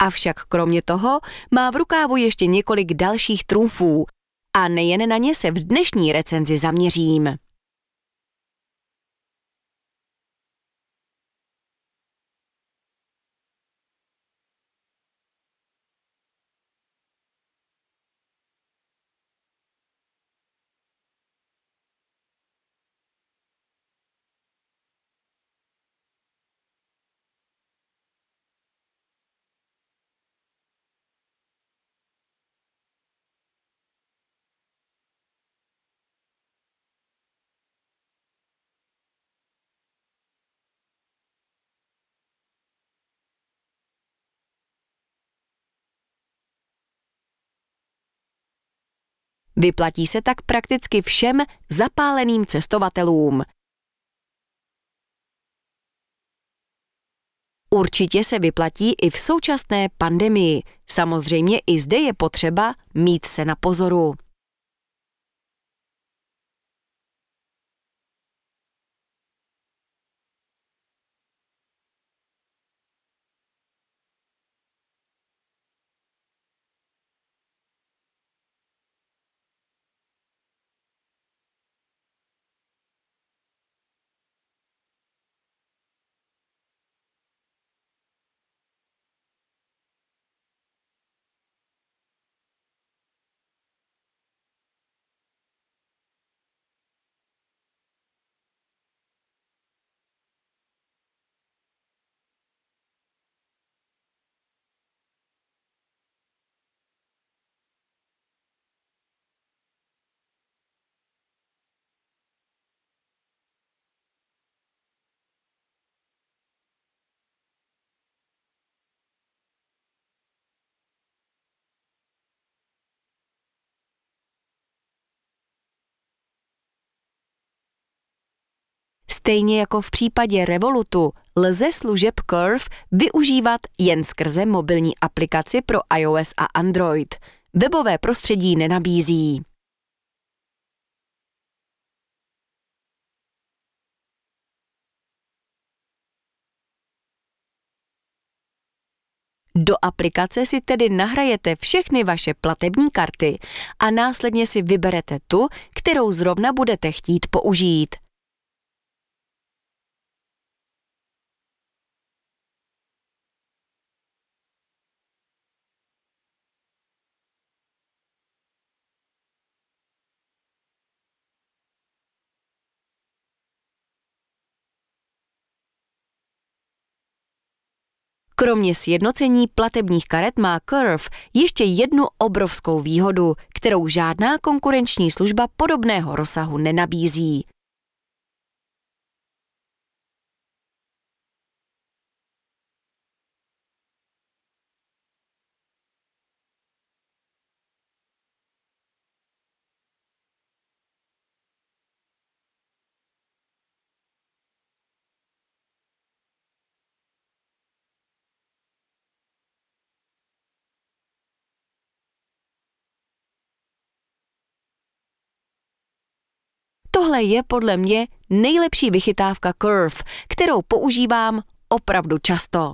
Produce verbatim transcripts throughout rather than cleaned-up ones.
Avšak kromě toho má v rukávu ještě několik dalších trumfů a nejen na ně se v dnešní recenzi zaměřím. Vyplatí se tak prakticky všem zapáleným cestovatelům. Určitě se vyplatí i v současné pandemii. Samozřejmě i zde je potřeba mít se na pozoru. Stejně jako v případě Revolutu lze služeb Curve využívat jen skrze mobilní aplikaci pro iOS a Android. Webové prostředí nenabízí. Do aplikace si tedy nahrajete všechny vaše platební karty a následně si vyberete tu, kterou zrovna budete chtít použít. Kromě sjednocení platebních karet má Curve ještě jednu obrovskou výhodu, kterou žádná konkurenční služba podobného rozsahu nenabízí. Tohle je podle mě nejlepší vychytávka Curve, kterou používám opravdu často.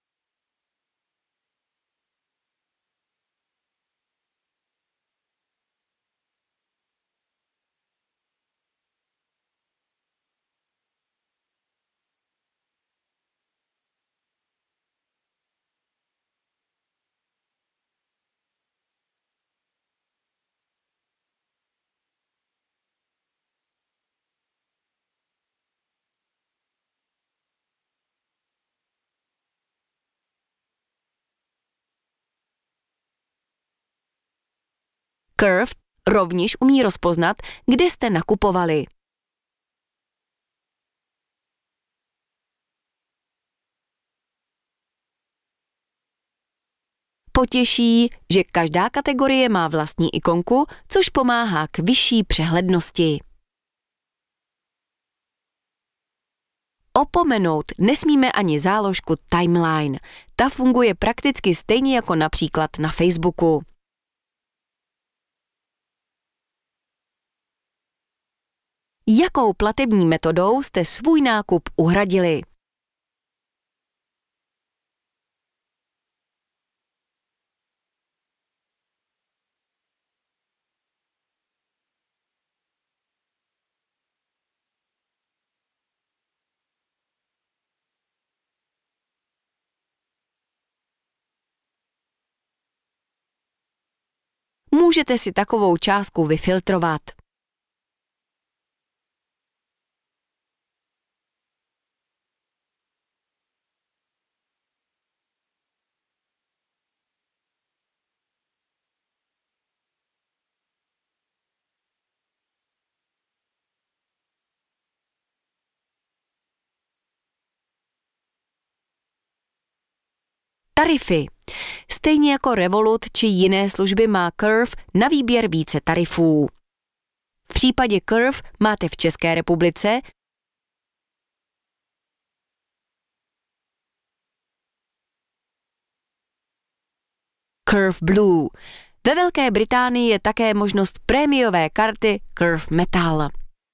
Curve rovněž umí rozpoznat, kde jste nakupovali. Potěší, že každá kategorie má vlastní ikonku, což pomáhá k vyšší přehlednosti. Opomenout nesmíme ani záložku Timeline. Ta funguje prakticky stejně jako například na Facebooku. Jakou platební metodou jste svůj nákup uhradili? můžete si takovou částku vyfiltrovat. Tarify. Stejně jako Revolut či jiné služby má Curve na výběr více tarifů. V případě Curve máte v České republice Curve Blue. Ve Velké Británii je také možnost prémiové karty Curve Metal.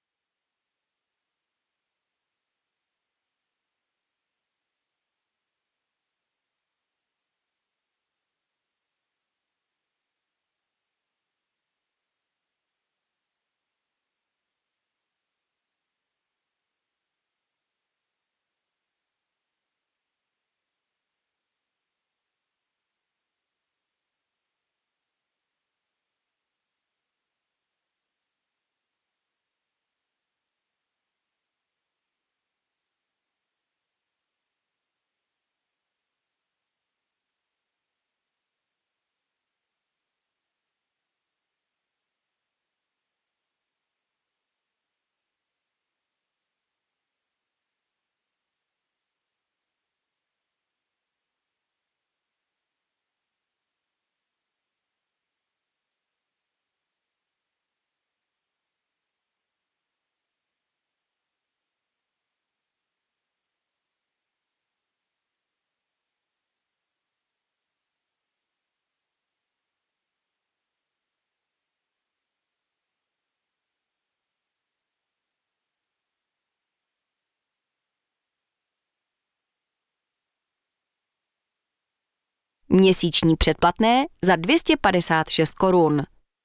Měsíční předplatné za dvě stě padesát šest korun.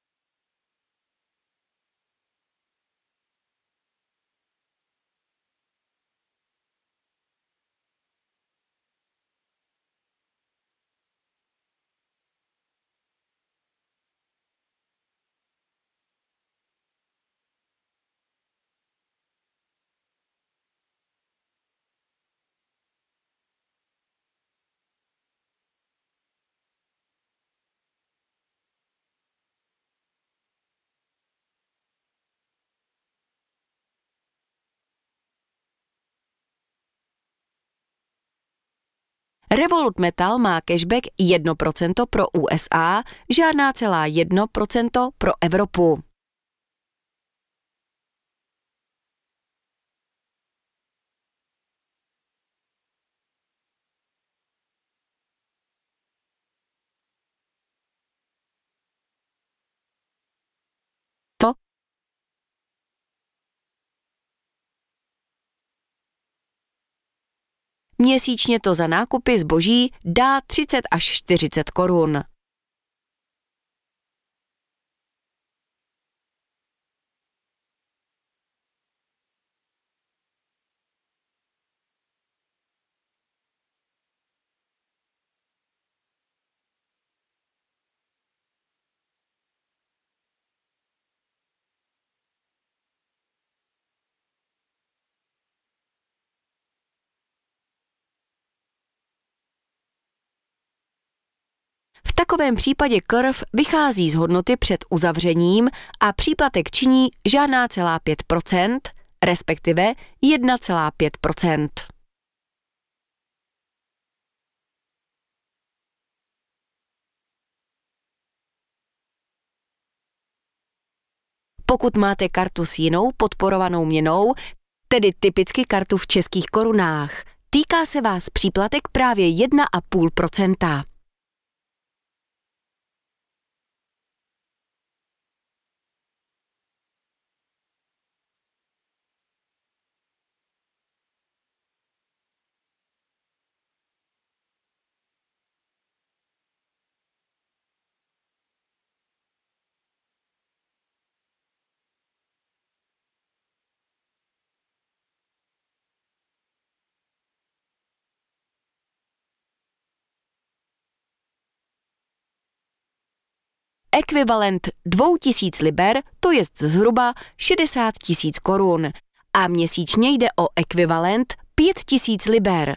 Revolut Metal má cashback jedno procento pro U S A, žádná celá jedno procento pro Evropu. To Měsíčně to za nákupy zboží dá třicet až čtyřicet korun. V takovém případě Curve vychází z hodnoty před uzavřením a příplatek činí žádná celá pět procent, respektive jedna celá pět procent. Pokud máte kartu s jinou podporovanou měnou, tedy typicky kartu v českých korunách, týká se vás příplatek právě jedna celá pět procenta. ekvivalent dvou tisíc liber, to jest zhruba šedesát tisíc korun. A měsíčně jde o ekvivalent pět tisíc liber.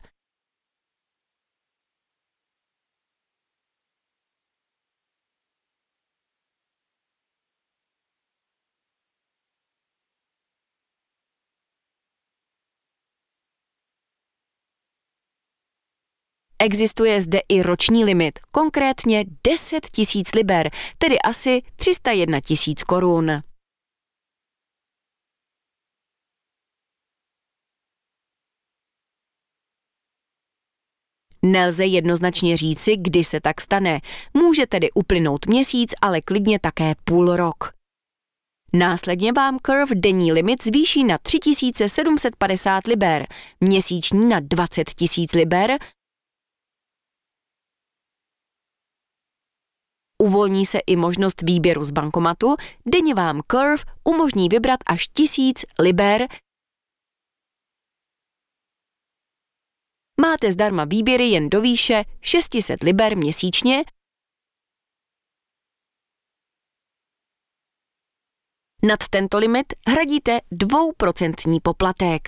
Existuje zde i roční limit, konkrétně deset tisíc liber, tedy asi tři sta jedna tisíc korun. Nelze jednoznačně říci, kdy se tak stane. Může tedy uplynout měsíc, ale klidně také půl rok. Následně vám Curve denní limit zvýší na tři tisíce sedm set padesát liber, měsíční na dvacet tisíc liber, uvolní se i možnost výběru z bankomatu, denně vám Curve umožní vybrat až tisíc liber. Máte zdarma výběry jen do výše šest set liber měsíčně. Nad tento limit hradíte dvouprocentní poplatek.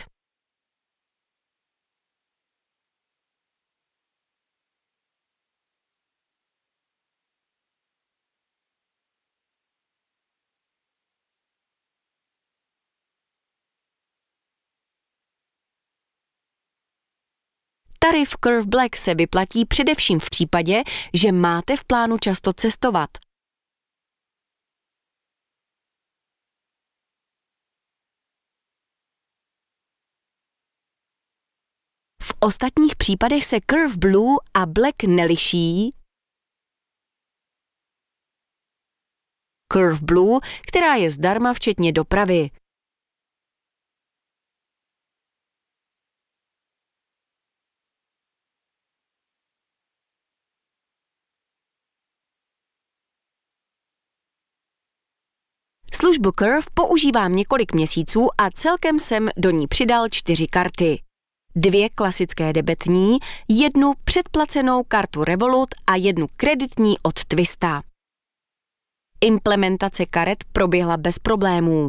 Tarif Curve Black se vyplatí především v případě, že máte v plánu často cestovat. V ostatních případech se Curve Blue a Black neliší. Curve Blue, která je zdarma včetně dopravy. Službu Curve používám několik měsíců a celkem jsem do ní přidal čtyři karty. Dvě klasické debetní, jednu předplacenou kartu Revolut a jednu kreditní od Twista. Implementace karet proběhla bez problémů.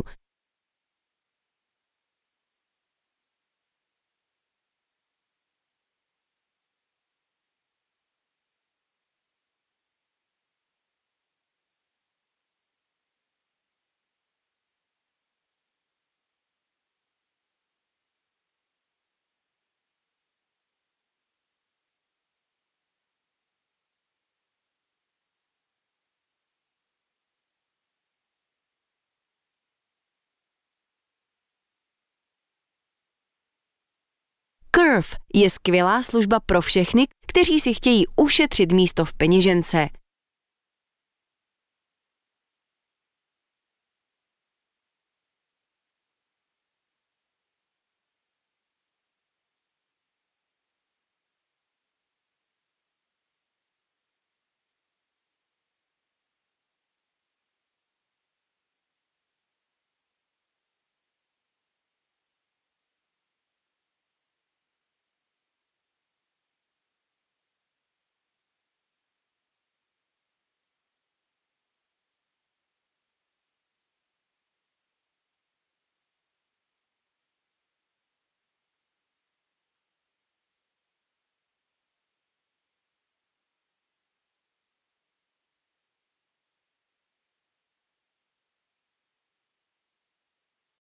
Curve je skvělá služba pro všechny, kteří si chtějí ušetřit místo v peněžence.